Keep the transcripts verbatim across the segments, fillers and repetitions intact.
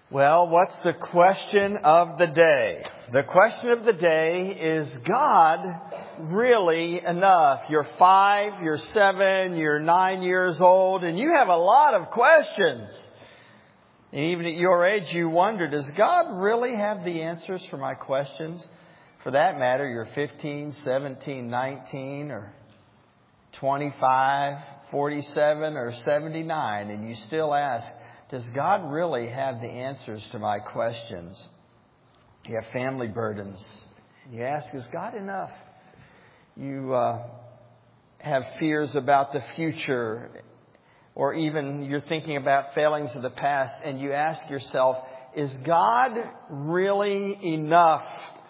Well, what's the question of the day? The question of the day is, God really enough? You're five, you're seven, you're nine years old, and you have a lot of questions. And even at your age, you wonder, does God really have the answers for my questions? For that matter, you're fifteen, seventeen, nineteen, or twenty-five, forty-seven, or seventy-nine, and you still ask, does God really have the answers to my questions? You have family burdens. You ask, is God enough? You uh, have fears about the future, or even you're thinking about failings of the past, and you ask yourself, is God really enough?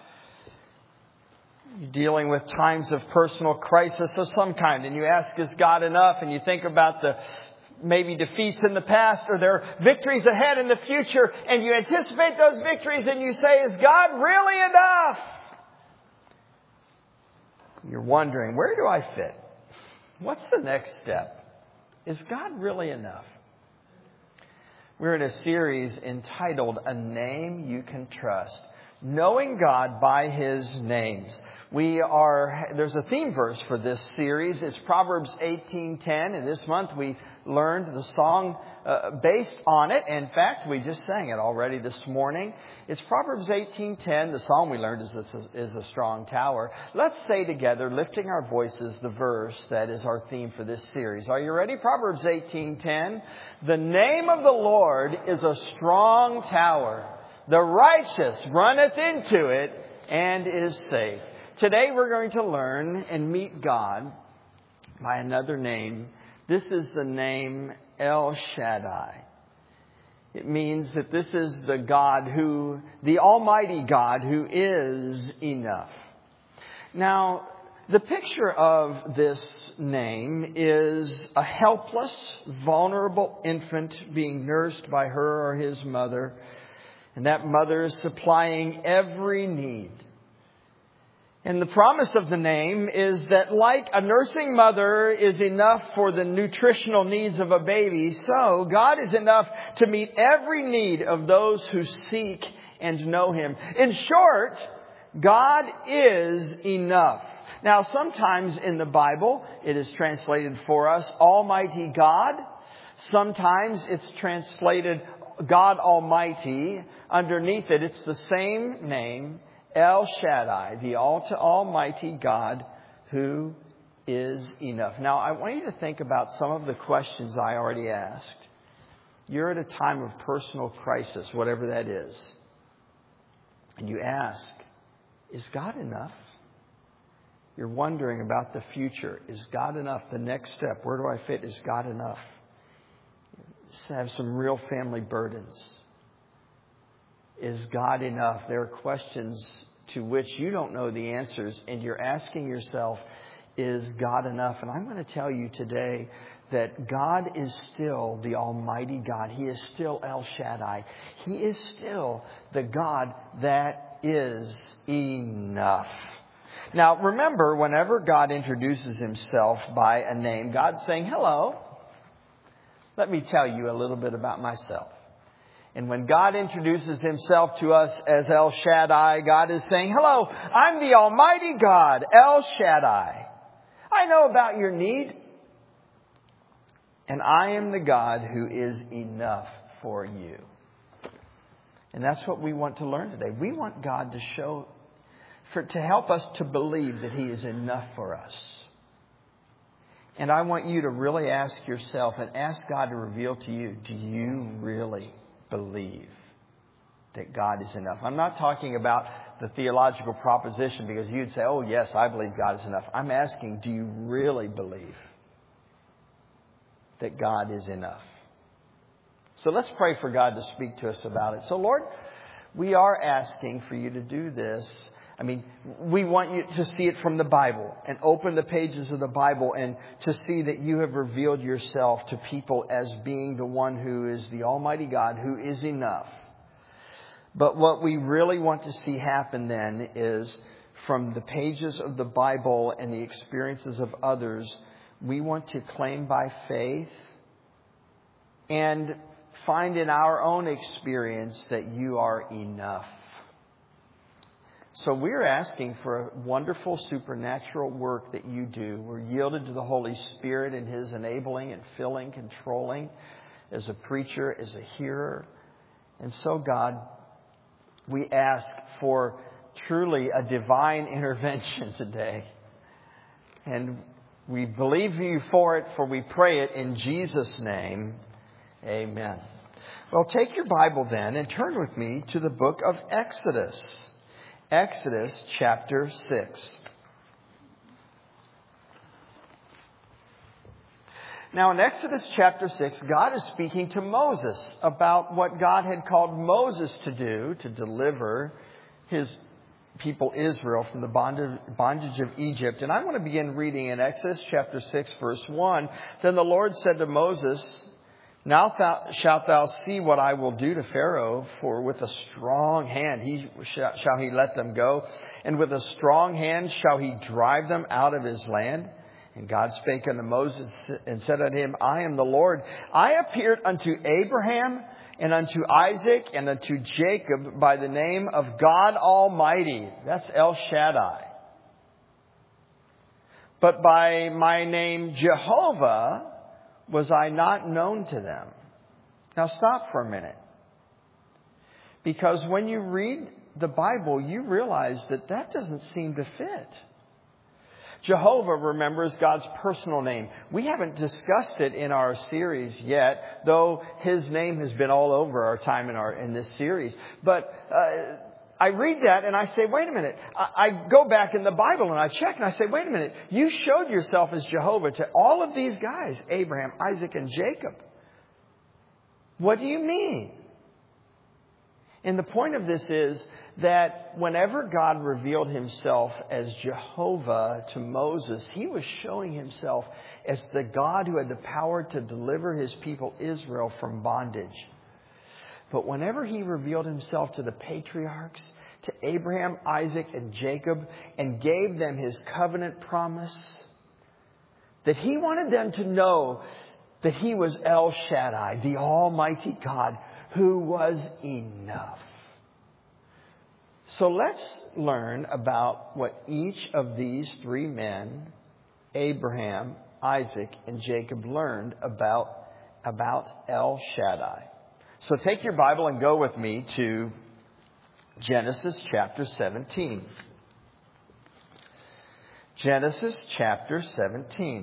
You're dealing with times of personal crisis of some kind, and you ask, is God enough? And you think about the maybe defeats in the past, or there are victories ahead in the future, and you anticipate those victories, and you say, is God really enough? You're wondering, where do I fit? What's the next step? Is God really enough? We're in a series entitled, A Name You Can Trust. Knowing God by His names. We are, there's a theme verse for this series. It's Proverbs eighteen ten, and this month we learned the song uh, based on it. In fact, we just sang it already this morning. It's Proverbs eighteen ten. The song we learned is a, is a strong tower. Let's say together, lifting our voices, the verse that is our theme for this series. Are you ready? Proverbs eighteen ten. The name of the Lord is a strong tower. The righteous runneth into it and is safe. Today we're going to learn and meet God by another name. This is the name El Shaddai. It means that this is the God who, the Almighty God who is enough. Now, the picture of this name is a helpless, vulnerable infant being nursed by her or his mother. And that mother is supplying every need. And the promise of the name is that like a nursing mother is enough for the nutritional needs of a baby, so God is enough to meet every need of those who seek and know Him. In short, God is enough. Now, sometimes in the Bible, it is translated for us, Almighty God. Sometimes it's translated God Almighty. Underneath it, it's the same name, El Shaddai, the Almighty God who is enough. Now, I want you to think about some of the questions I already asked. You're at a time of personal crisis, whatever that is. And you ask, is God enough? You're wondering about the future. Is God enough? The next step, where do I fit? Is God enough? You have some real family burdens. Is God enough? There are questions to which you don't know the answers, and you're asking yourself, is God enough? And I'm going to tell you today that God is still the Almighty God. He is still El Shaddai. He is still the God that is enough. Now, remember, whenever God introduces Himself by a name, God's saying, hello, let me tell you a little bit about myself. And when God introduces Himself to us as El Shaddai, God is saying, hello, I'm the Almighty God, El Shaddai. I know about your need. And I am the God who is enough for you. And that's what we want to learn today. We want God to show, for to help us to believe that He is enough for us. And I want you to really ask yourself and ask God to reveal to you, do you really believe that God is enough? I'm not talking about the theological proposition, because you'd say, oh yes, I believe God is enough. I'm asking, do you really believe that God is enough? So let's pray for God to speak to us about it. So Lord, we are asking for you to do this. I mean, we want you to see it from the Bible and open the pages of the Bible and to see that you have revealed yourself to people as being the one who is the Almighty God, who is enough. But what we really want to see happen then is from the pages of the Bible and the experiences of others, we want to claim by faith and find in our own experience that you are enough. So we're asking for a wonderful supernatural work that you do. We're yielded to the Holy Spirit and His enabling and filling, controlling as a preacher, as a hearer. And so, God, we ask for truly a divine intervention today. And we believe you for it, for we pray it in Jesus' name. Amen. Well, take your Bible then and turn with me to the book of Exodus. Exodus chapter six. Now in Exodus chapter six, God is speaking to Moses about what God had called Moses to do to deliver His people Israel from the bondage of Egypt. And I want to begin reading in Exodus chapter six, verse one. Then the Lord said to Moses, Now thou, shalt thou see what I will do to Pharaoh, for with a strong hand he shall, shall he let them go, and with a strong hand shall he drive them out of his land. And God spake unto Moses and said unto him, I am the Lord. I appeared unto Abraham and unto Isaac and unto Jacob by the name of God Almighty. That's El Shaddai. But by my name Jehovah was I not known to them. Now stop for a minute. Because when you read the Bible, you realize that that doesn't seem to fit. Jehovah, remember, is God's personal name. We haven't discussed it in our series yet, though His name has been all over our time in our in this series. But uh, I read that and I say, wait a minute. I, I go back in the Bible and I check and I say, wait a minute. You showed yourself as Jehovah to all of these guys, Abraham, Isaac, and Jacob. What do you mean? And the point of this is that whenever God revealed Himself as Jehovah to Moses, He was showing Himself as the God who had the power to deliver His people Israel from bondage. But whenever He revealed Himself to the patriarchs, to Abraham, Isaac, and Jacob, and gave them His covenant promise, that He wanted them to know that He was El Shaddai, the Almighty God, who was enough. So let's learn about what each of these three men, Abraham, Isaac, and Jacob, learned about, about El Shaddai. So take your Bible and go with me to Genesis chapter seventeen. Genesis chapter seventeen.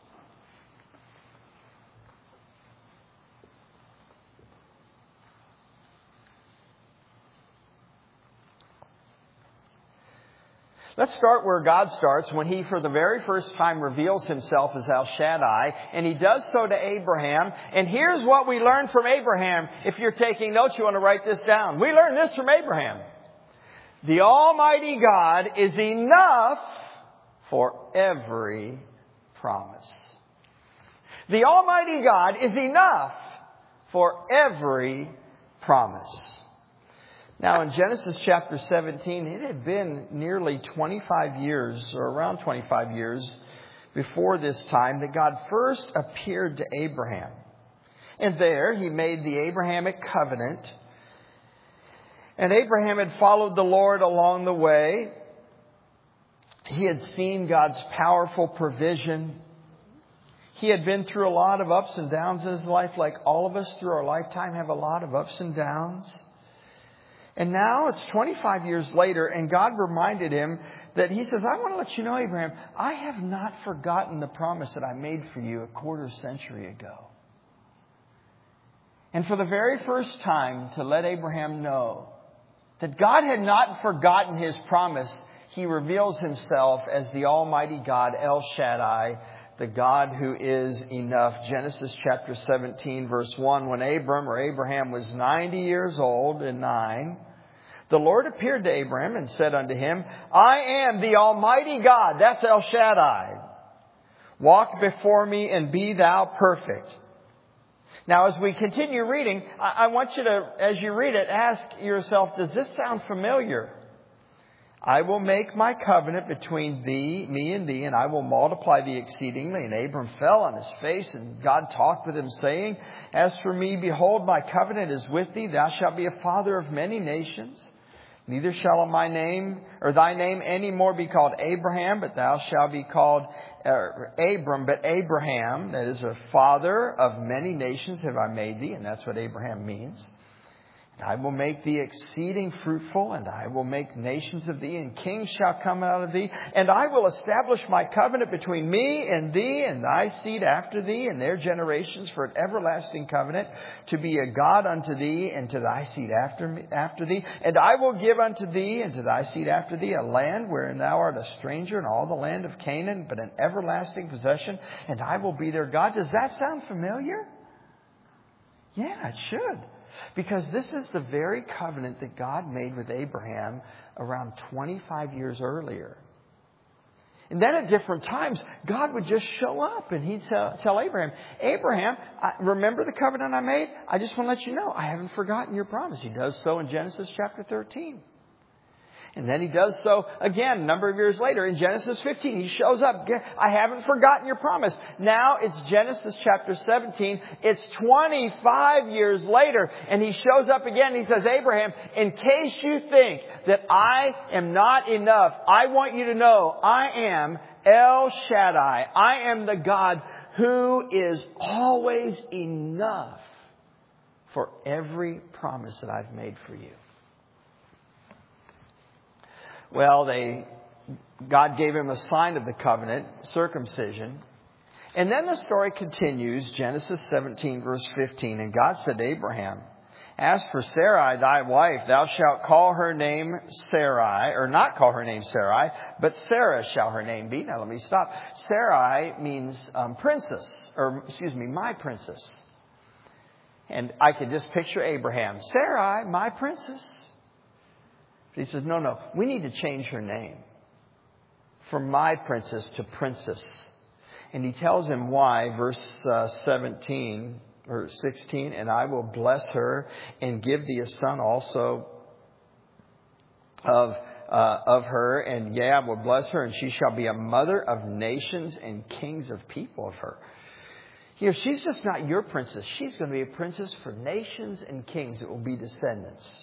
Let's start where God starts when He, for the very first time, reveals Himself as El Shaddai. And He does so to Abraham. And here's what we learn from Abraham. If you're taking notes, you want to write this down. We learn this from Abraham. The Almighty God is enough for every promise. The Almighty God is enough for every promise. Now in Genesis chapter seventeen, it had been nearly twenty-five years, or around twenty-five years before this time, that God first appeared to Abraham. And there He made the Abrahamic covenant. And Abraham had followed the Lord along the way. He had seen God's powerful provision. He had been through a lot of ups and downs in his life, like all of us through our lifetime have a lot of ups and downs. And now it's twenty-five years later, and God reminded him that He says, I want to let you know, Abraham, I have not forgotten the promise that I made for you a quarter century ago. And for the very first time, to let Abraham know that God had not forgotten His promise, He reveals Himself as the Almighty God, El Shaddai, the God who is enough. Genesis chapter seventeen, verse one, when Abram or Abraham was ninety years old and nine, the Lord appeared to Abraham and said unto him, I am the Almighty God. That's El Shaddai. Walk before me and be thou perfect. Now, as we continue reading, I want you to, as you read it, ask yourself, does this sound familiar? I will make my covenant between thee, me and thee, and I will multiply thee exceedingly. And Abram fell on his face, and God talked with him, saying, As for me, behold, my covenant is with thee. Thou shalt be a father of many nations. Neither shall my name, or thy name any more be called Abraham, but thou shalt be called uh, Abram, but Abraham, that is a father of many nations have I made thee. And that's what Abraham means. I will make thee exceeding fruitful, and I will make nations of thee, and kings shall come out of thee. And I will establish my covenant between me and thee and thy seed after thee and their generations for an everlasting covenant, to be a God unto thee and to thy seed after me, after thee. And I will give unto thee and to thy seed after thee a land wherein thou art a stranger, in all the land of Canaan, but an everlasting possession, and I will be their God. Does that sound familiar? Yeah, it should. Because this is the very covenant that God made with Abraham around twenty-five years earlier. And then at different times, God would just show up and he'd tell, tell Abraham, Abraham, I, remember the covenant I made? I just want to let you know, I haven't forgotten your promise. He does so in Genesis chapter thirteen. And then he does so again a number of years later in Genesis fifteen. He shows up. I haven't forgotten your promise. Now it's Genesis chapter seventeen. It's twenty-five years later. And he shows up again. He says, Abraham, in case you think that I am not enough, I want you to know I am El Shaddai. I am the God who is always enough for every promise that I've made for you. Well, they, God gave him a sign of the covenant, circumcision. And then the story continues, Genesis seventeen, verse fifteen. And God said to Abraham, As for Sarai, thy wife, thou shalt call her name Sarai, or not call her name Sarai, but Sarah shall her name be. Now let me stop. Sarai means um, princess, or excuse me, my princess. And I can just picture Abraham, Sarai, my princess. He says, no, no, we need to change her name from my princess to princess. And he tells him why, verse uh, seventeen or sixteen, and I will bless her and give thee a son also of uh, of her. And yeah, I will bless her, and she shall be a mother of nations and kings of people of her. You know, she's just not your princess. She's going to be a princess for nations and kings that will be descendants.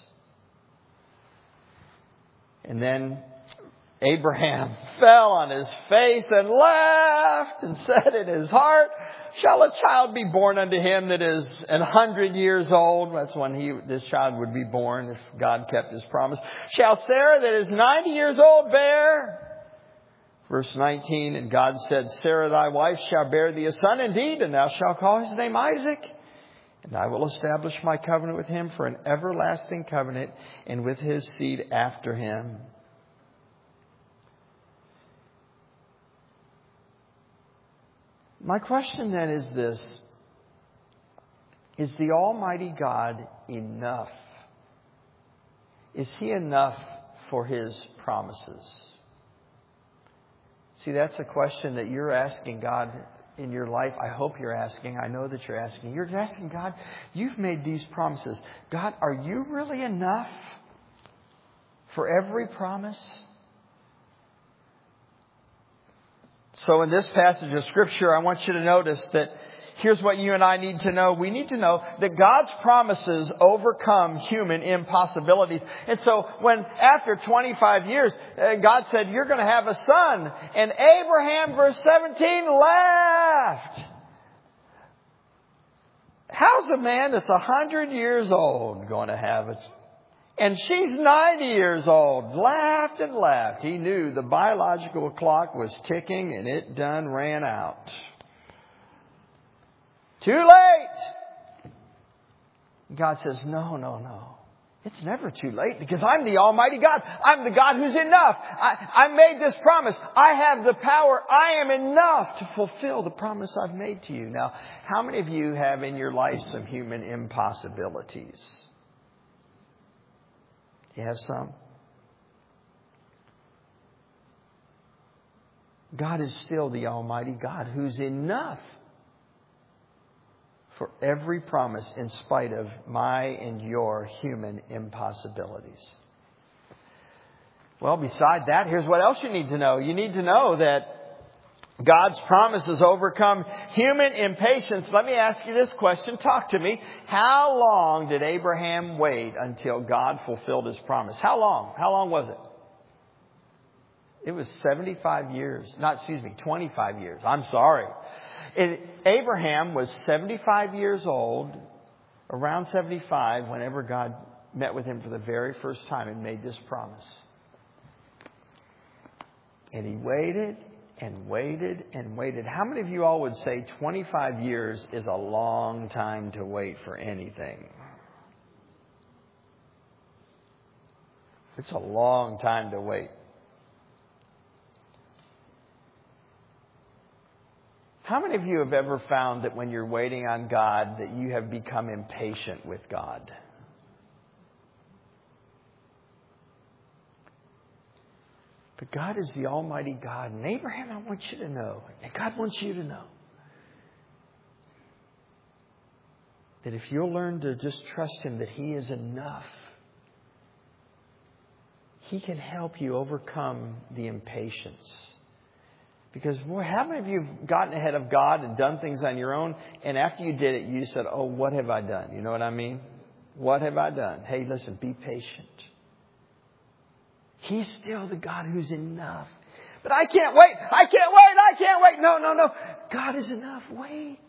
And then Abraham fell on his face and laughed and said in his heart, shall a child be born unto him that is an hundred years old? That's when he, this child would be born if God kept his promise. Shall Sarah that is ninety years old bear? Verse nineteen, and God said, Sarah thy wife shall bear thee a son indeed, and thou shalt call his name Isaac. And I will establish my covenant with him for an everlasting covenant, and with his seed after him. My question then is this. Is the Almighty God enough? Is he enough for his promises? See, that's a question that you're asking God in your life. I hope you're asking. I know that you're asking. You're asking God, you've made these promises. God, are you really enough for every promise? So in this passage of Scripture, I want you to notice that here's what you and I need to know. We need to know that God's promises overcome human impossibilities. And so when after twenty-five years, uh, God said, you're going to have a son. And Abraham, verse seventeen, laughed. How's a man that's one hundred years old going to have it? And she's ninety years old. Laughed and laughed. He knew the biological clock was ticking and it done ran out. Too late. God says, no, no, no. It's never too late because I'm the Almighty God. I'm the God who's enough. I, I made this promise. I have the power. I am enough to fulfill the promise I've made to you. Now, how many of you have in your life some human impossibilities? You have some? God is still the Almighty God who's enough for every promise in spite of my and your human impossibilities. Well, beside that, here's what else you need to know. You need to know that God's promises overcome human impatience. Let me ask you this question. Talk to me. How long did Abraham wait until God fulfilled His promise? How long? How long was it? It was seventy-five years. Not, excuse me, twenty-five years. I'm sorry. It, Abraham was seventy-five years old, around seventy-five, whenever God met with him for the very first time and made this promise. And he waited and waited and waited. How many of you all would say twenty-five years is a long time to wait for anything? It's a long time to wait. How many of you have ever found that when you're waiting on God that you have become impatient with God? But God is the Almighty God. And Abraham, I want you to know, and God wants you to know, that if you'll learn to just trust Him, that He is enough, He can help you overcome the impatience. Because, boy, how many of you have gotten ahead of God and done things on your own, and after you did it, you said, oh, what have I done? You know what I mean? What have I done? Hey, listen, be patient. He's still the God who's enough. But I can't wait. I can't wait. I can't wait. No, no, no. God is enough. Wait.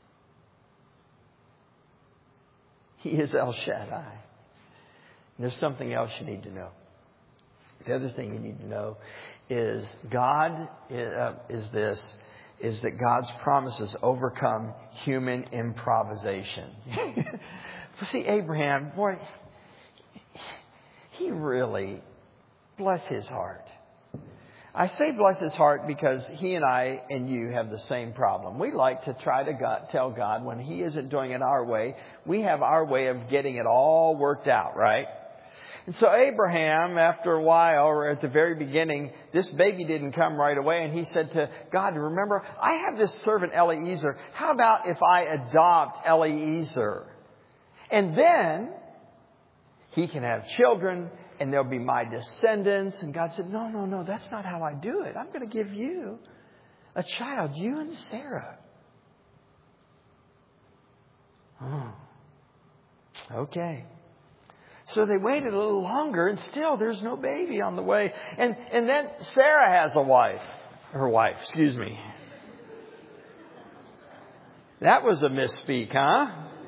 He is El Shaddai. And there's something else you need to know. The other thing you need to know is God uh, is this, is that God's promises overcome human improvisation. See, Abraham, boy, he really, bless his heart. I say bless his heart because he and I and you have the same problem. We like to try to God, tell God when He isn't doing it our way. We have our way of getting it all worked out, right? And so Abraham, after a while, or at the very beginning, this baby didn't come right away. And he said to God, remember, I have this servant Eliezer. How about if I adopt Eliezer? And then he can have children and they'll be my descendants. And God said, no, no, no, that's not how I do it. I'm going to give you a child, you and Sarah. Oh, okay. So they waited a little longer and still there's no baby on the way. And, and then Sarah has a wife. Her wife, excuse me. That was a misspeak, huh?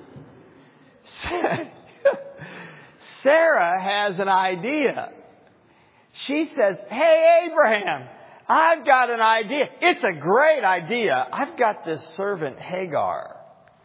Sarah has an idea. She says, hey, Abraham, I've got an idea. It's a great idea. I've got this servant Hagar.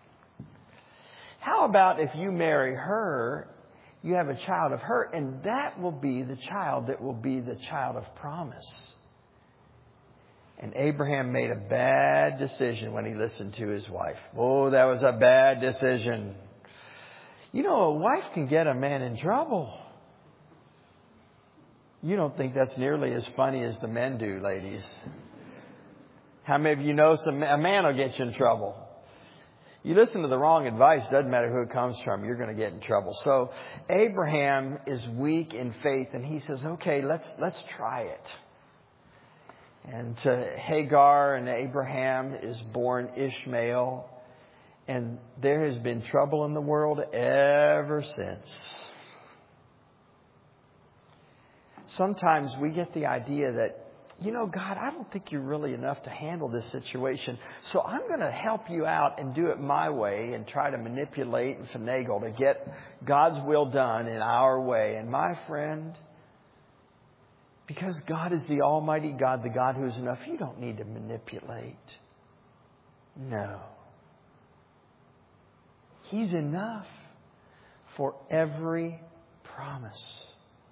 How about if you marry her, you have a child of her, and that will be the child that will be the child of promise. And Abraham made a bad decision when he listened to his wife. Oh, that was a bad decision. You know, a wife can get a man in trouble. You don't think that's nearly as funny as the men do, ladies. How many of you know some, a man will get you in trouble? You listen to the wrong advice, doesn't matter who it comes from, you're going to get in trouble. So Abraham is weak in faith and he says, okay, let's let's try it. And to Hagar and Abraham is born Ishmael. And there has been trouble in the world ever since. Sometimes we get the idea that, you know, God, I don't think you're really enough to handle this situation. So I'm going to help you out and do it my way and try to manipulate and finagle to get God's will done in our way. And my friend, because God is the Almighty God, the God who is enough, you don't need to manipulate. No. He's enough for every promise.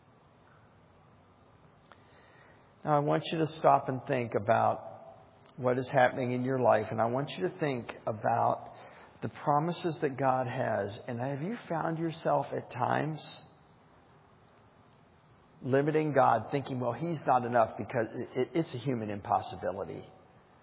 Now, I want you to stop and think about what is happening in your life. And I want you to think about the promises that God has. And have you found yourself at times limiting God, thinking, well, He's not enough because it's a human impossibility.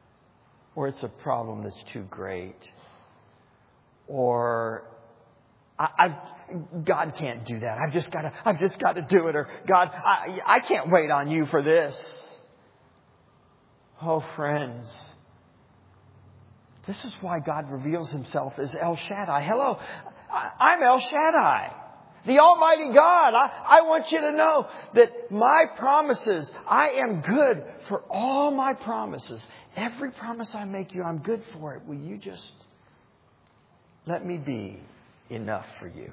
Or it's a problem that's too great. Or I, I've, God can't do that. I've just got to, I've just got to do it. Or God, I, I can't wait on you for this. Oh, friends. This is why God reveals himself as El Shaddai. Hello, I'm El Shaddai, the Almighty God. I, I want you to know that my promises, I am good for all my promises. Every promise I make you, I'm good for it. Will you just let me be enough for you?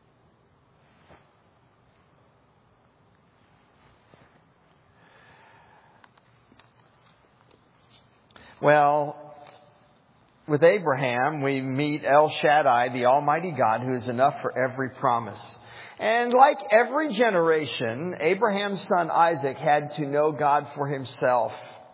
Well, with Abraham, we meet El Shaddai, the Almighty God, who is enough for every promise. And like every generation, Abraham's son Isaac had to know God for himself.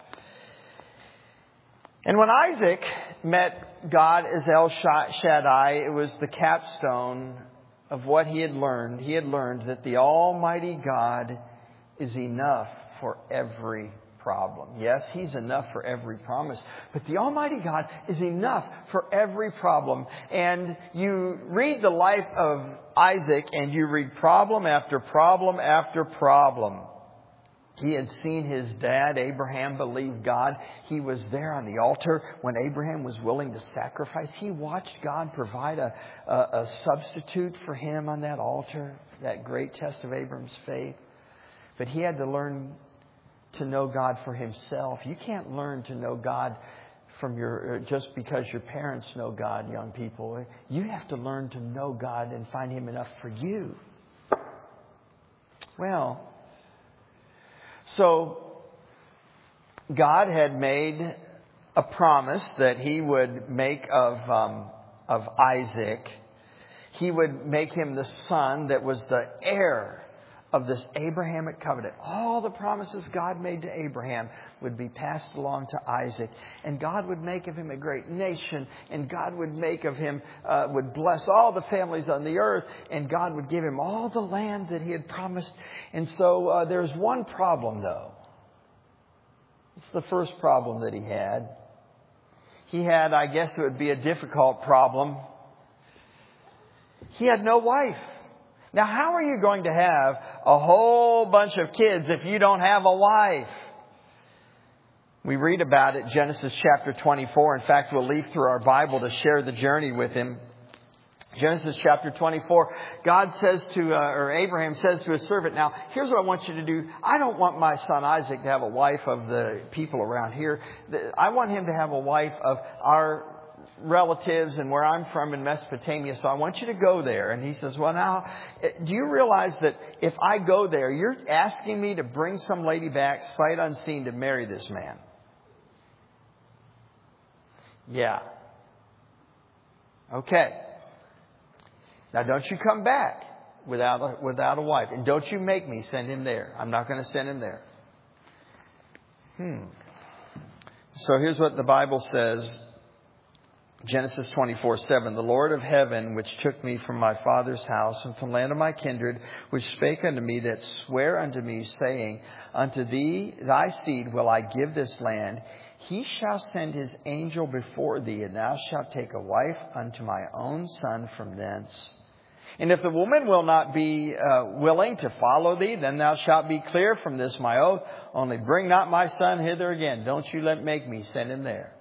And when Isaac met God as El Shaddai, it was the capstone of what he had learned. He had learned that the Almighty God is enough for every problem. Yes, he's enough for every promise, but the Almighty God is enough for every problem. And you read the life of Isaac and you read problem after problem after problem. He had seen his dad, Abraham, believe God. He was there on the altar when Abraham was willing to sacrifice. He watched God provide a, a, a substitute for him on that altar, that great test of Abraham's faith. But he had to learn to know God for himself. You can't learn to know God from your just because your parents know God, young people. You have to learn to know God and find him enough for you. Well, so God had made a promise that he would make of um, of Isaac. He would make him the son that was the heir of this Abrahamic covenant. All the promises God made to Abraham would be passed along to Isaac. And God would make of him a great nation. And God would make of him, uh, would bless all the families on the earth. And God would give him all the land that he had promised. And so uh, there's one problem, though. It's the first problem that he had. He had, I guess it would be a difficult problem. He had no wife. Now, how are you going to have a whole bunch of kids if you don't have a wife? We read about it, Genesis chapter twenty-four. In fact, we'll leaf through our Bible to share the journey with him. Genesis chapter twenty-four, God says to, uh, or Abraham says to his servant, now, here's what I want you to do. I don't want my son Isaac to have a wife of the people around here. I want him to have a wife of our relatives and where I'm from in Mesopotamia, so I want you to go there. And he says, well, now, do you realize that if I go there, you're asking me to bring some lady back sight unseen to marry this man? Yeah. Okay. Now, don't you come back without a, without a wife. And don't you make me send him there. I'm not going to send him there. Hmm. So here's what the Bible says. Genesis twenty-four seven, the Lord of heaven, which took me from my father's house and from the land of my kindred, which spake unto me, that sware unto me, saying, unto thee, thy seed, will I give this land. He shall send his angel before thee, and thou shalt take a wife unto my own son from thence. And if the woman will not be uh, willing to follow thee, then thou shalt be clear from this my oath. Only bring not my son hither again. Don't you let make me send him there.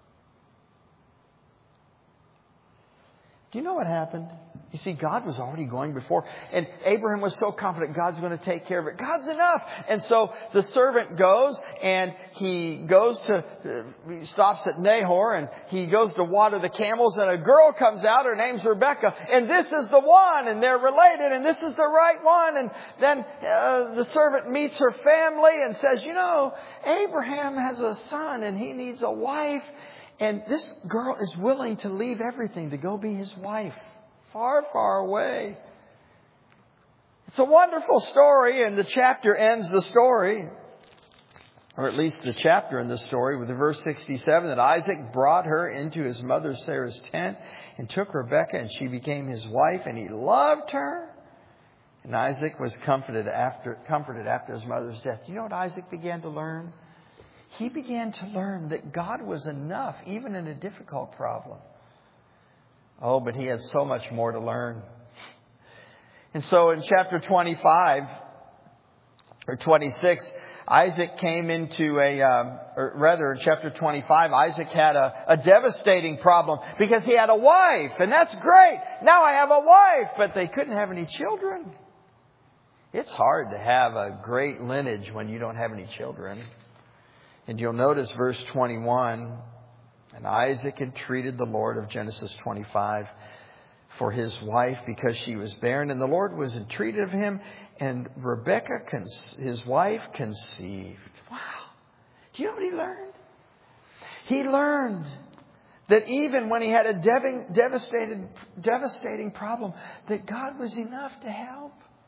Do you know what happened? You see, God was already going before. And Abraham was so confident God's going to take care of it. God's enough. And so the servant goes and he goes to, he stops at Nahor and he goes to water the camels. And a girl comes out. Her name's Rebecca. And this is the one. And they're related. And this is the right one. And then uh, the servant meets her family and says, you know, Abraham has a son and he needs a wife. And this girl is willing to leave everything to go be his wife. Far, far away. It's a wonderful story, and the chapter ends the story. Or at least the chapter in the story with the verse sixty-seven, that Isaac brought her into his mother Sarah's tent and took Rebekah, and she became his wife, and he loved her. And Isaac was comforted after, comforted after his mother's death. You know what Isaac began to learn? He began to learn that God was enough, even in a difficult problem. Oh, but he has so much more to learn. And so in chapter twenty-five or twenty-six, Isaac came into a, um, or rather in chapter twenty-five, Isaac had a, a devastating problem because he had a wife. And that's great. Now I have a wife, but they couldn't have any children. It's hard to have a great lineage when you don't have any children. And you'll notice verse twenty-one, and Isaac entreated the Lord of Genesis twenty-five for his wife because she was barren. And the Lord was entreated of him. And Rebekah, his wife, conceived. Wow. Do you know what he learned? He learned that even when he had a devastated, devastating problem, that God was enough to help.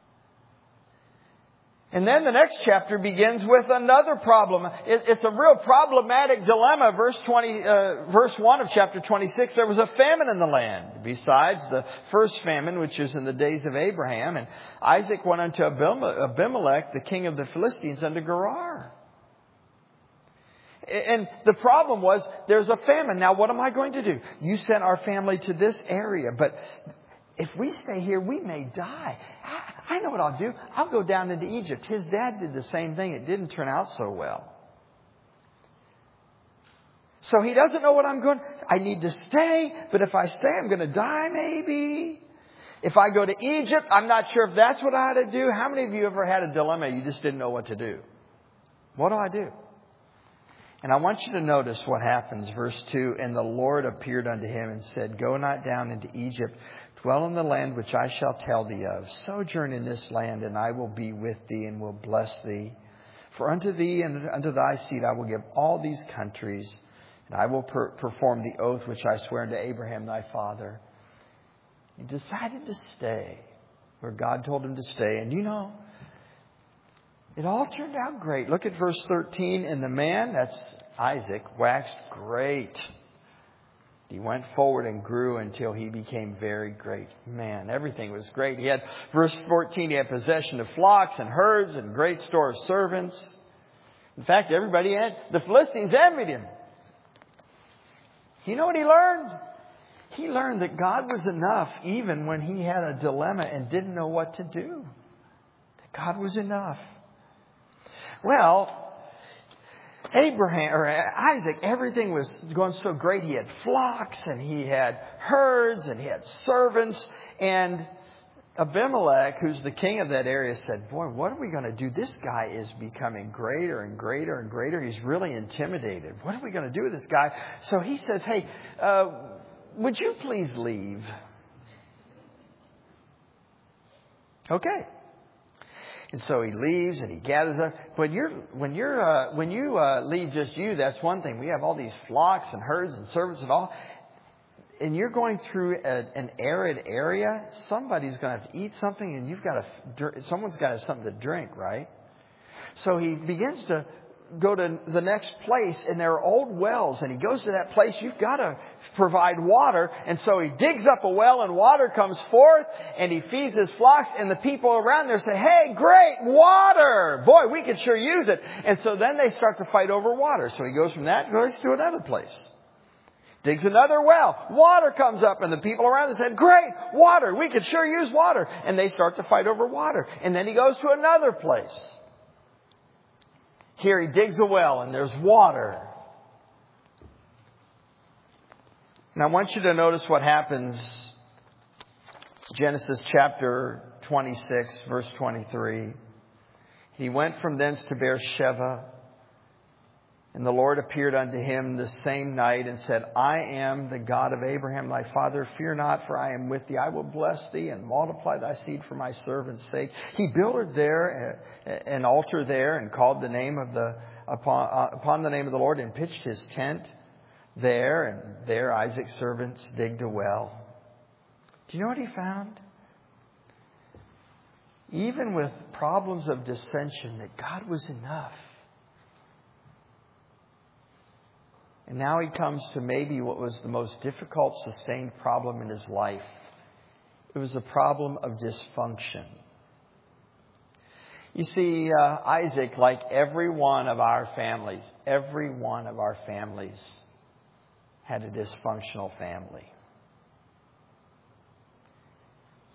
And then the next chapter begins with another problem. It, it's a real problematic dilemma. Verse twenty, uh, verse one of chapter twenty-six, there was a famine in the land, besides the first famine, which is in the days of Abraham. And Isaac went unto Abimelech, the king of the Philistines, unto Gerar. And the problem was, there's a famine. Now, what am I going to do? You sent our family to this area, but if we stay here, we may die. I know what I'll do. I'll go down into Egypt. His dad did the same thing. It didn't turn out so well. So he doesn't know what I'm going. I need to stay, but if I stay, I'm going to die maybe. If I go to Egypt, I'm not sure if that's what I ought to do. How many of you ever had a dilemma? You just didn't know what to do. What do I do? And I want you to notice what happens. Verse two, and the Lord appeared unto him and said, go not down into Egypt. Dwell in the land which I shall tell thee of. Sojourn in this land, and I will be with thee and will bless thee. For unto thee and unto thy seed I will give all these countries, and I will per- perform the oath which I swear unto Abraham thy father. He decided to stay where God told him to stay. And you know, it all turned out great. Look at verse thirteen. And the man, that's Isaac, waxed great. He went forward and grew until he became very great. Man, everything was great. He had, verse fourteen, he had possession of flocks and herds and great store of servants. In fact, everybody had, the Philistines envied him. You know what he learned? He learned that God was enough even when he had a dilemma and didn't know what to do. That God was enough. Well, Abraham or Isaac, everything was going so great. He had flocks and he had herds and he had servants. And Abimelech, who's the king of that area, said, boy, what are we going to do? This guy is becoming greater and greater and greater. He's really intimidated. What are we going to do with this guy? So he says, hey, uh, would you please leave? Okay. And so he leaves and he gathers up. When you're, when you're, uh, when you uh, leave just you, that's one thing. We have all these flocks and herds and servants and all. And you're going through a, an arid area. Somebody's going to have to eat something, and you've got to. Someone's got to have something to drink, right? So he begins to go to the next place, and there are old wells. And he goes to that place. You've got to provide water. And so he digs up a well, and water comes forth, and he feeds his flocks. And the people around there say, hey, great, water. Boy, we could sure use it. And so then they start to fight over water. So he goes from that, goes to another place. Digs another well. Water comes up, and the people around there said, great, water. We could sure use water. And they start to fight over water. And then he goes to another place. Here he digs a well, and there's water. And I want you to notice what happens. Genesis chapter twenty-six, verse twenty-three. He went from thence to Beersheba. And the Lord appeared unto him the same night and said, I am the God of Abraham thy father. Fear not, for I am with thee. I will bless thee and multiply thy seed for my servant's sake. He builded there an altar there and called the name of the upon, uh, upon the name of the Lord and pitched his tent there. And there Isaac's servants digged a well. Do you know what he found? Even with problems of dissension, that God was enough. And now he comes to maybe what was the most difficult, sustained problem in his life. It was a problem of dysfunction. You see, uh, Isaac, like every one of our families, every one of our families had a dysfunctional family.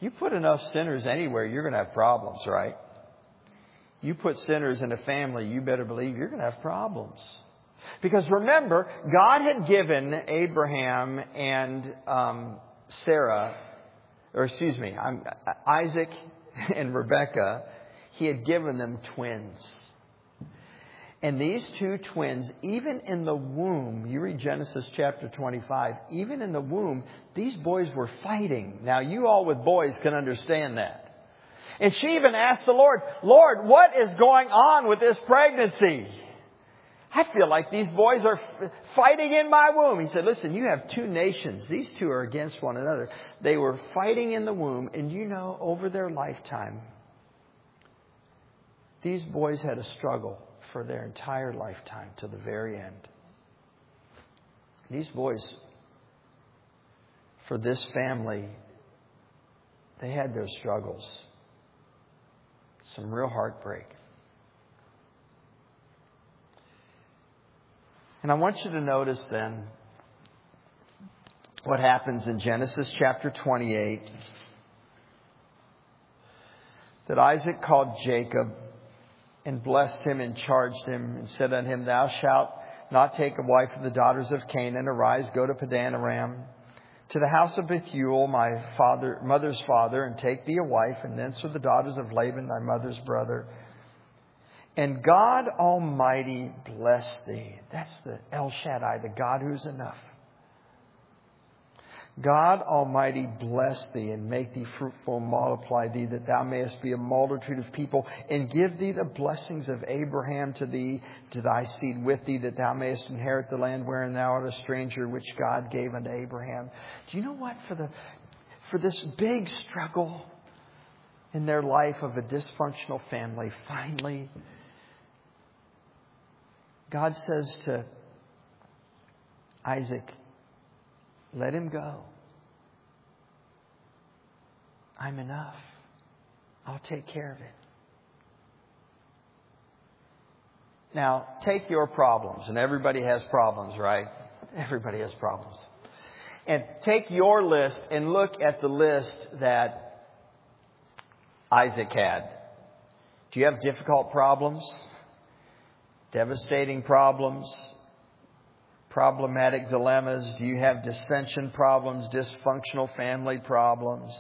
You put enough sinners anywhere, you're going to have problems, right? You put sinners in a family, you better believe you're going to have problems. Because remember, God had given Abraham and um, Sarah, or excuse me, I'm, Isaac and Rebekah, He had given them twins. And these two twins, even in the womb, you read Genesis chapter twenty-five, even in the womb, these boys were fighting. Now, you all with boys can understand that. And she even asked the Lord, Lord, what is going on with this pregnancy? I feel like these boys are f- fighting in my womb. He said, listen, you have two nations. These two are against one another. They were fighting in the womb. And you know, over their lifetime, these boys had a struggle for their entire lifetime to the very end. These boys, for this family, they had their struggles. Some real heartbreak. And I want you to notice then what happens in Genesis chapter twenty-eight. That Isaac called Jacob and blessed him and charged him and said unto him, Thou shalt not take a wife of the daughters of Canaan. Arise, go to Padan Aram, to the house of Bethuel, my father, mother's father, and take thee a wife, and thence are the daughters of Laban, thy mother's brother. And God Almighty bless thee. That's the El Shaddai, the God who's enough. God Almighty bless thee and make thee fruitful and multiply thee, that thou mayest be a multitude of people, and give thee the blessings of Abraham to thee, to thy seed with thee, that thou mayest inherit the land wherein thou art a stranger, which God gave unto Abraham. Do you know what? For the for this big struggle in their life of a dysfunctional family, finally, God says to Isaac, let him go. I'm enough. I'll take care of it. Now, take your problems. And everybody has problems, right? Everybody has problems. And take your list and look at the list that Isaac had. Do you have difficult problems? Devastating problems? Problematic dilemmas? Do you have dissension problems, dysfunctional family problems?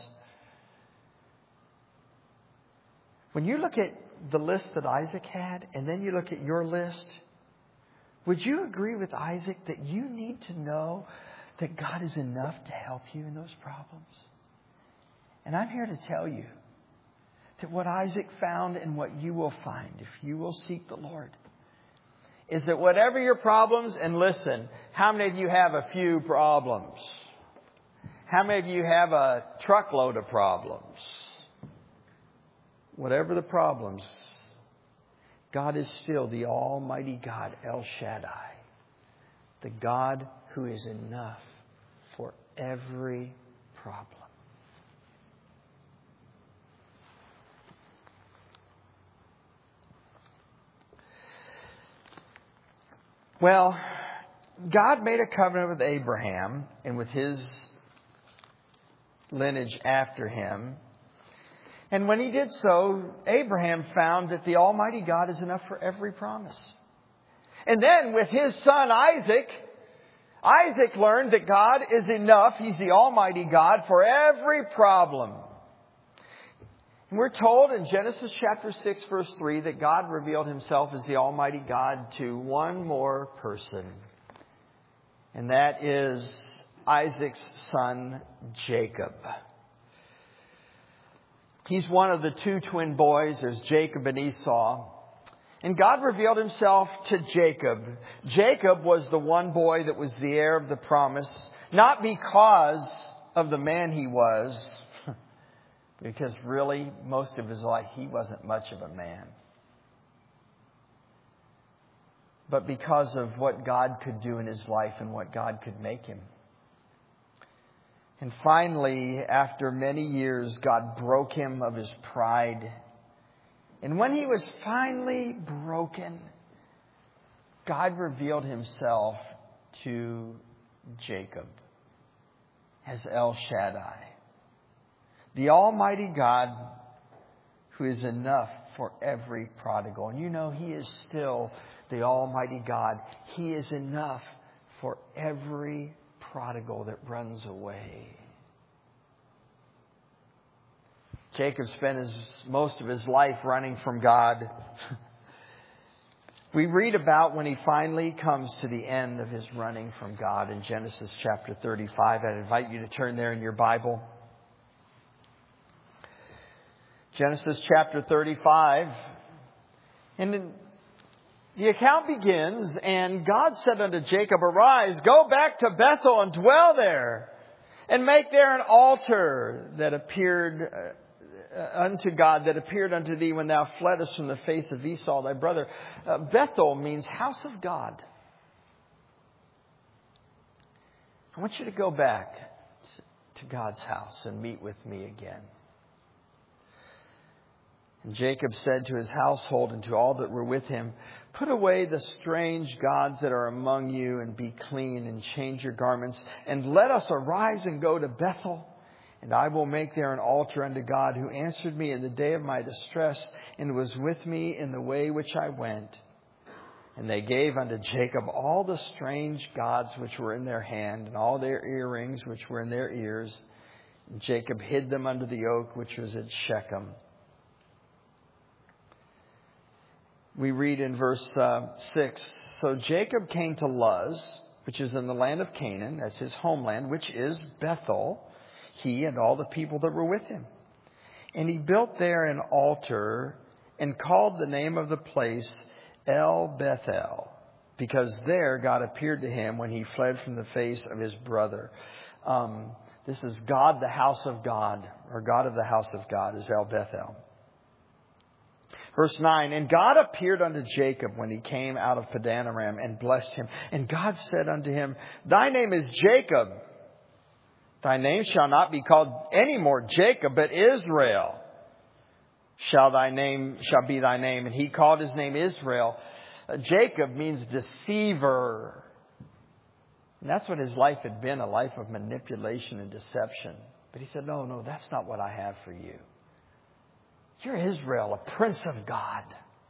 When you look at the list that Isaac had, and then you look at your list, would you agree with Isaac that you need to know that God is enough to help you in those problems? And I'm here to tell you that what Isaac found and what you will find if you will seek the Lord is that whatever your problems, and listen, how many of you have a few problems? How many of you have a truckload of problems? Whatever the problems, God is still the Almighty God, El Shaddai, the God who is enough for every problem. Well, God made a covenant with Abraham and with his lineage after him. And when he did so, Abraham found that the Almighty God is enough for every promise. And then with his son Isaac, Isaac learned that God is enough. He's the Almighty God for every problem. And we're told in Genesis chapter six, verse three, that God revealed himself as the Almighty God to one more person. And that is Isaac's son, Jacob. He's one of the two twin boys. There's Jacob and Esau. And God revealed himself to Jacob. Jacob was the one boy that was the heir of the promise, not because of the man he was, because really, most of his life, he wasn't much of a man. But because of what God could do in his life and what God could make him. And finally, after many years, God broke him of his pride. And when he was finally broken, God revealed himself to Jacob as El Shaddai, The Almighty God who is enough for every prodigal. And you know, He is still the Almighty God. He is enough for every prodigal that runs away. Jacob spent his, most of his life running from God. We read about when he finally comes to the end of his running from God in Genesis chapter thirty-five. I'd invite you to turn there in your Bible. Genesis chapter thirty-five. And the account begins, and God said unto Jacob, Arise, go back to Bethel and dwell there, and make there an altar that appeared unto God, that appeared unto thee when thou fleddest from the face of Esau thy brother. Uh, Bethel means house of God. I want you to go back to God's house and meet with me again. And Jacob said to his household and to all that were with him, Put away the strange gods that are among you, and be clean, and change your garments, and let us arise and go to Bethel. And I will make there an altar unto God, who answered me in the day of my distress, and was with me in the way which I went. And they gave unto Jacob all the strange gods which were in their hand, and all their earrings which were in their ears. And Jacob hid them under the oak which was at Shechem. We read in verse uh, six, So Jacob came to Luz, which is in the land of Canaan, that's his homeland, which is Bethel, he and all the people that were with him. And he built there an altar and called the name of the place El Bethel, because there God appeared to him when he fled from the face of his brother. Um, this is God, the house of God, or God of the house of God is El Bethel. Verse nine, And God appeared unto Jacob when he came out of Padan Aram and blessed him. And God said unto him, Thy name is Jacob. Thy name shall not be called any more Jacob, but Israel shall thy name shall be thy name. And he called his name Israel. Uh, Jacob means deceiver. And that's what his life had been, a life of manipulation and deception. But he said, no, no, that's not what I have for you. You're Israel, a prince of God.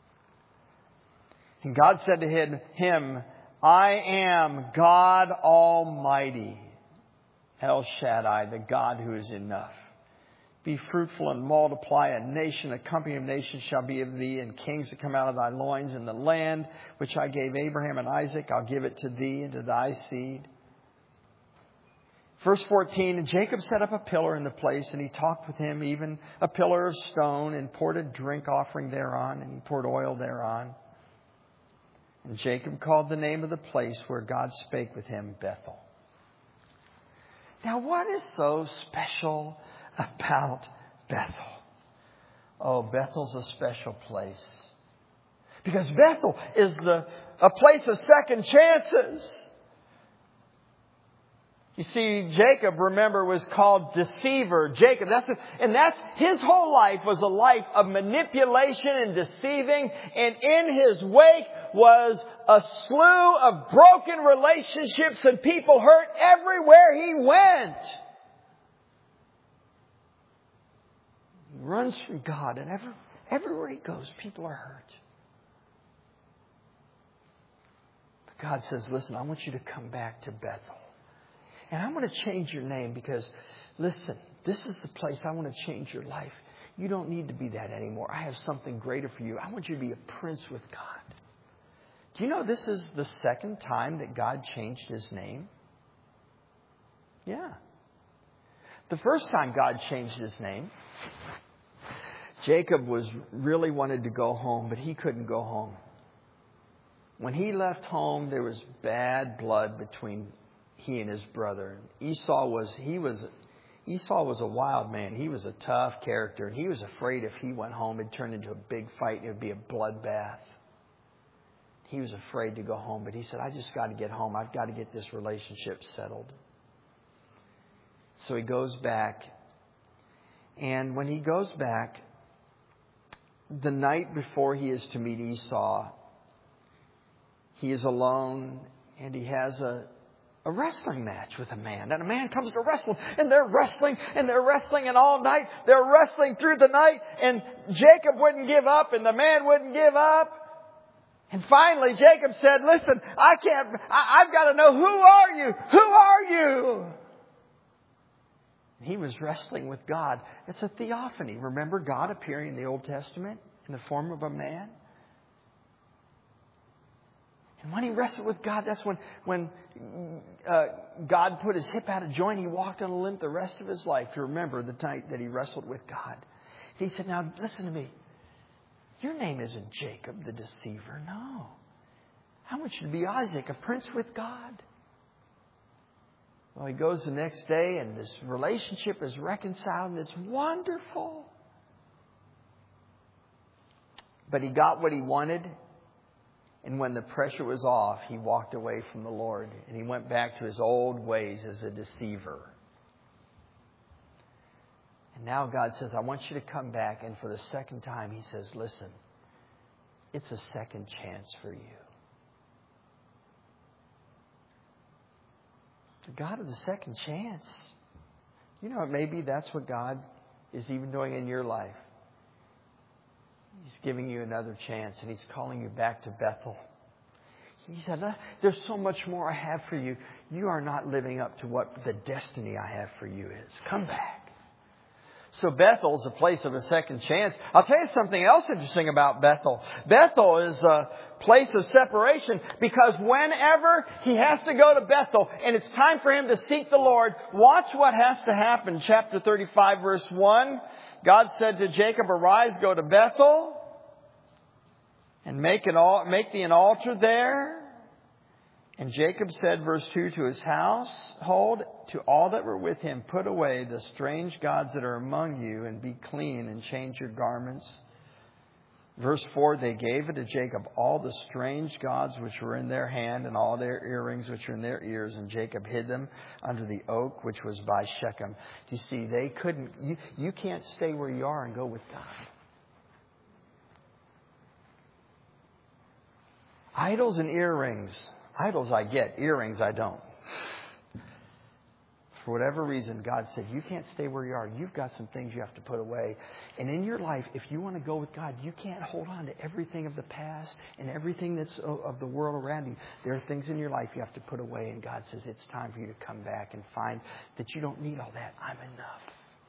And God said to him, I am God Almighty, El Shaddai, the God who is enough. Be fruitful and multiply. A nation, a company of nations shall be of thee, and kings that come out of thy loins. In the land which I gave Abraham and Isaac, I'll give it to thee and to thy seed. Verse fourteen, And Jacob set up a pillar in the place, and he talked with him, even a pillar of stone, and poured a drink offering thereon, and he poured oil thereon. And Jacob called the name of the place where God spake with him Bethel. Now, what is so special about Bethel? Oh, Bethel's a special place. Because Bethel is the a place of second chances. You see, Jacob, remember, was called deceiver. Jacob, that's a, and that's his whole life was a life of manipulation and deceiving. And in his wake was a slew of broken relationships and people hurt everywhere he went. He runs from God, and every, everywhere he goes, people are hurt. But God says, listen, I want you to come back to Bethel. And I'm going to change your name because, listen, this is the place I want to change your life. You don't need to be that anymore. I have something greater for you. I want you to be a prince with God. Do you know this is the second time that God changed his name? Yeah. The first time God changed his name, Jacob was really wanted to go home, but he couldn't go home. When he left home, there was bad blood between he and his brother. Esau was, he was, Esau was a wild man. He was a tough character. And he was afraid if he went home, it'd turn into a big fight. It would be a bloodbath. He was afraid to go home. But he said, I just got to get home. I've got to get this relationship settled. So he goes back. And when he goes back, the night before he is to meet Esau, he is alone and he has a a wrestling match with a man. And a man comes to wrestle, and they're wrestling, and they're wrestling, and all night they're wrestling through the night, and Jacob wouldn't give up, and the man wouldn't give up. And finally, Jacob said, listen, I can't, I, I've got to know, who are you? Who are you? And he was wrestling with God. It's a theophany. Remember God appearing in the Old Testament in the form of a man? And when he wrestled with God, that's when, when uh, God put his hip out of joint. He walked on a limp the rest of his life. To remember the night that he wrestled with God. He said, now listen to me. Your name isn't Jacob the deceiver. No. I want you to be Isaac, a prince with God. Well, he goes the next day and this relationship is reconciled and it's wonderful. But he got what he wanted. And when the pressure was off, he walked away from the Lord. And he went back to his old ways as a deceiver. And now God says, I want you to come back. And for the second time, he says, listen, it's a second chance for you. The God of the second chance. You know, maybe that's what God is even doing in your life. He's giving you another chance and He's calling you back to Bethel. He said, there's so much more I have for you. You are not living up to what the destiny I have for you is. Come back. So Bethel is a place of a second chance. I'll tell you something else interesting about Bethel. Bethel is a place of separation because whenever he has to go to Bethel and it's time for him to seek the Lord, watch what has to happen. Chapter thirty-five, verse one. God said to Jacob, arise, go to Bethel and make an al- make thee an altar there. And Jacob said, verse two, to his household, to all that were with him, put away the strange gods that are among you and be clean and change your garments. Verse four, they gave it to Jacob all the strange gods which were in their hand and all their earrings which were in their ears. And Jacob hid them under the oak which was by Shechem. Do you see, they couldn't, you, you can't stay where you are and go with God. Idols and earrings. Idols I get, earrings I don't. For whatever reason, God said, you can't stay where you are. You've got some things you have to put away. And in your life, if you want to go with God, you can't hold on to everything of the past and everything that's of the world around you. There are things in your life you have to put away. And God says, it's time for you to come back and find that you don't need all that. I'm enough.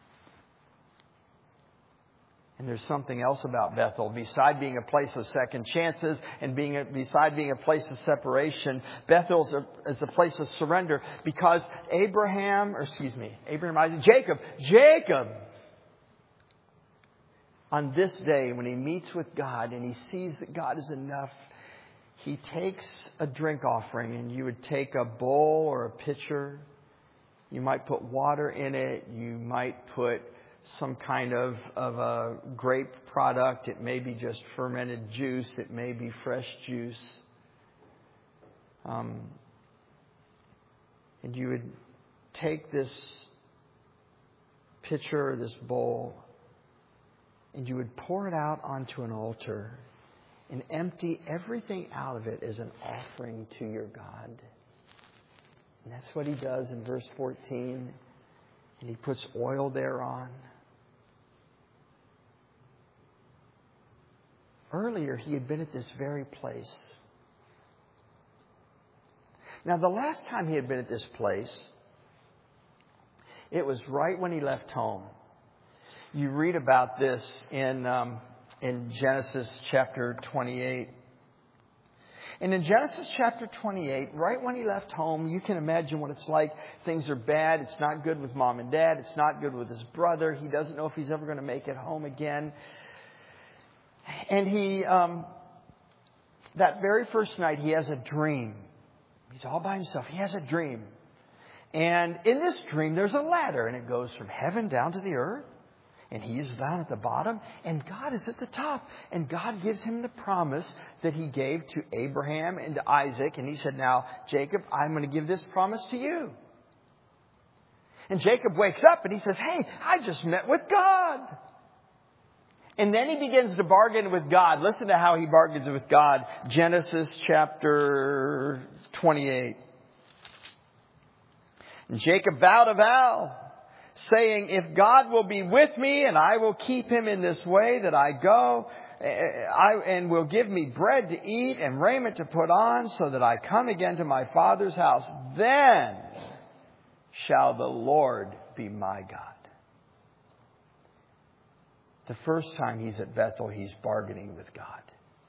And there's something else about Bethel. Beside being a place of second chances and being a, beside being a place of separation, Bethel is a, is a place of surrender because Abraham, or excuse me, Abraham, Isaac, Jacob, Jacob, on this day when he meets with God and he sees that God is enough, he takes a drink offering, and you would take a bowl or a pitcher. You might put water in it. You might put some kind of, of a grape product. It may be just fermented juice. It may be fresh juice. Um, and you would take this pitcher or this bowl and you would pour it out onto an altar and empty everything out of it as an offering to your God. And that's what he does in verse fourteen. And he puts oil thereon. Earlier, he had been at this very place. Now, the last time he had been at this place, it was right when he left home. You read about this in um, in Genesis chapter twenty-eight. And in Genesis chapter twenty-eight, right when he left home, you can imagine what it's like. Things are bad. It's not good with mom and dad. It's not good with his brother. He doesn't know if he's ever going to make it home again. And he, um, that very first night, he has a dream. He's all by himself. He has a dream. And in this dream, there's a ladder, and it goes from heaven down to the earth. And he is down at the bottom, and God is at the top. And God gives him the promise that he gave to Abraham and to Isaac. And he said, now, Jacob, I'm going to give this promise to you. And Jacob wakes up and he says, hey, I just met with God. And then he begins to bargain with God. Listen to how he bargains with God. Genesis chapter twenty-eight. And Jacob vowed a vow, saying, if God will be with me and I will keep him in this way that I go, I, and will give me bread to eat and raiment to put on, so that I come again to my father's house, then shall the Lord be my God. The first time he's at Bethel, he's bargaining with God.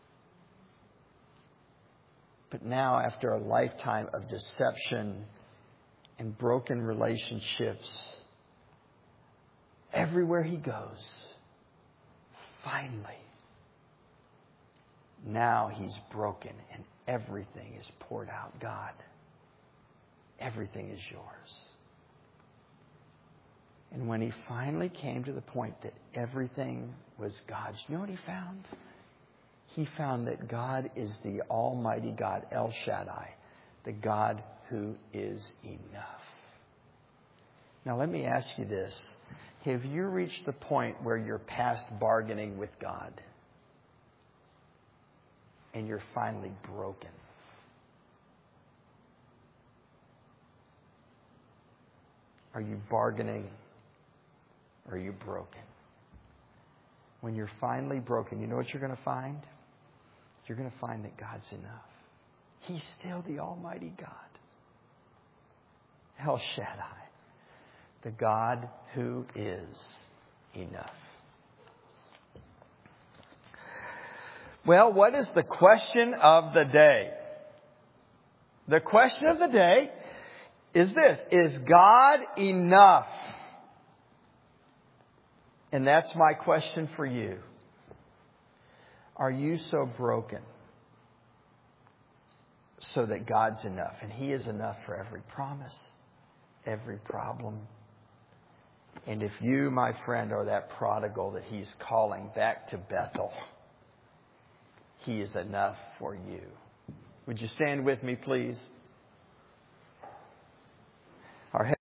But now, after a lifetime of deception and broken relationships, everywhere he goes, finally, now he's broken and everything is poured out. God, everything is yours. And when he finally came to the point that everything was God's, you know what he found? He found that God is the Almighty God, El Shaddai, the God who is enough. Now let me ask you this. Have you reached the point where you're past bargaining with God and you're finally broken? Are you bargaining or are you broken? When you're finally broken, you know what you're going to find? You're going to find that God's enough. He's still the Almighty God. El Shaddai, the God who is enough. Well, what is the question of the day? The question of the day is this: is God enough? And that's my question for you. Are you so broken so that God's enough? And He is enough for every promise, every problem. And if you, my friend, are that prodigal that He's calling back to Bethel, He is enough for you. Would you stand with me, please? Our